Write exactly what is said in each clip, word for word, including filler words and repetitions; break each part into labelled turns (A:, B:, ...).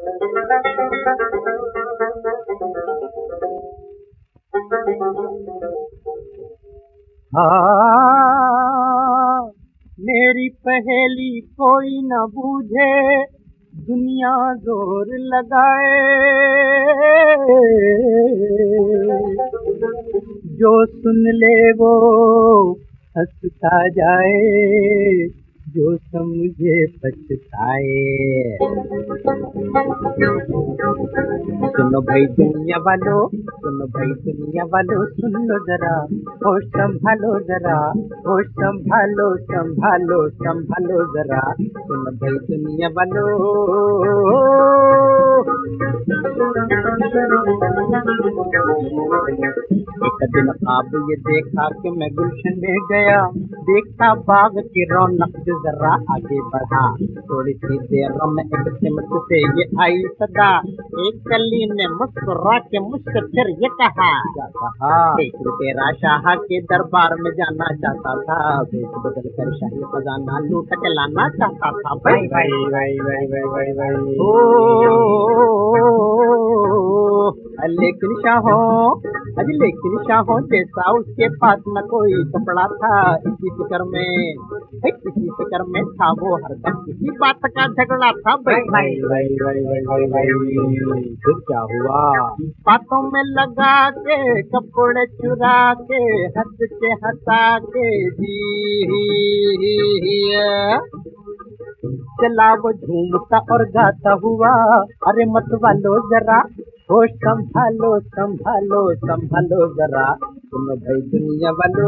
A: हाँ, मेरी पहेली कोई न बूझे, दुनिया जोर लगाए, जो सुन ले वो हंसता जाए, जो समझे पछताए। सुनो भाई दुनिया वालों, सुनो भाई दुनिया वालों, सुन लो जरा, होश संभालो जरा, होश संभालो संभालो संभालो जरा, सुनो भाई दुनिया वालों। एक दिन ख्वाब ये देखा कि मैं गुलशन में गया, देखा बाग की रौनक जो जरा आगे बढ़ा, थोड़ी सी देर में एक सिमट से ये आई सदा, एक कली ने मुस्कुरा के मुझसे फिर ये कहा, क्या कहा? तेरा शाह के दरबार में जाना चाहता था, भेष बदल कर शाही खजाना लूट के लाना चाहता था। भाई भाई भाई भाई भाई भाई भाई ओ लेकिन शाहों, अजी लेकिन शाहों जैसा उसके पास न कोई कपड़ा था, इसी फिक्र में किसी फिक्र में था वो हरदम किसी बात का झगड़ा था। भाई भाई भाई भाई भाई भाई भाई फिर क्या हुआ? बातों में लगा के कपड़े चुरा के हंस के हंसा के जी चला वो झूमता और गाता हुआ, अरे मत वालो जरा, होश संभालो संभालो संभालो जरा, सुनो भाई दुनिया वालों।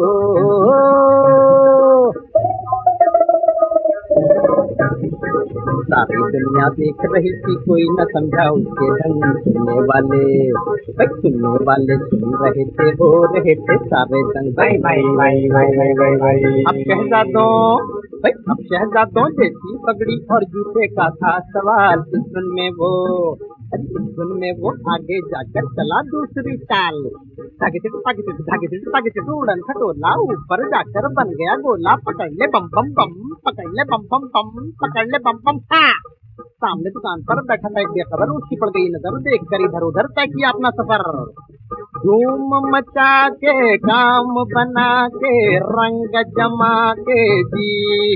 A: सारी दुनिया देख रही थी, कोई न समझा उसके ढंग, सुनने वाले सुनने वाले सुन रहे थे, हो रहे थे सारे दंग। भाई भाई भाई भाई भाई भाई भाई अब शहजादों, भाई अब शहजादों जैसी पगड़ी और जूते का था सवाल, इस धुन में वो इस धुन में वो आगे जाकर चला दूसरी चाल, धागे से धागे से धागे से धागे से उड़न खटोला, ऊपर जाकर बन गया गोला, पकड़ ले बम बम बम, पकड़ ले बम बम बम, पकड़ ले बम बम। हाँ, सामने दुकान पर बैठा था एक बेखबर, उसकी पड़ गई नजर, देख कर इधर उधर तय किया अपना सफर, धूम मचा के काम बना के रंग जमा के जी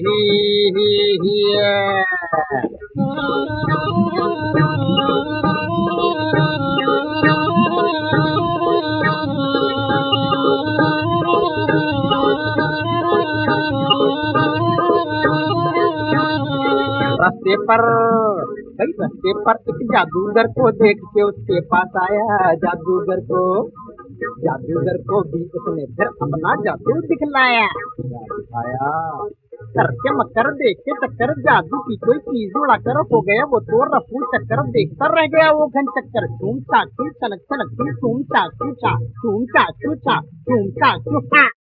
A: रास्ते पर भाई रास्ते पर एक जादूगर को देख के उसके पास आया, जादूगर को जादूगर को भी उसने फिर अपना जादू दिखलाया, दिखाया करके मकर देख के चक्कर, जादू की कोई चीज उड़ाकर हो गया वो तो रफू चक्कर, देखता रह गया वो घन चक्कर, चूम चाचू चनक चनक चूम चाचू चा चूम चाचू चा चूम चाचू।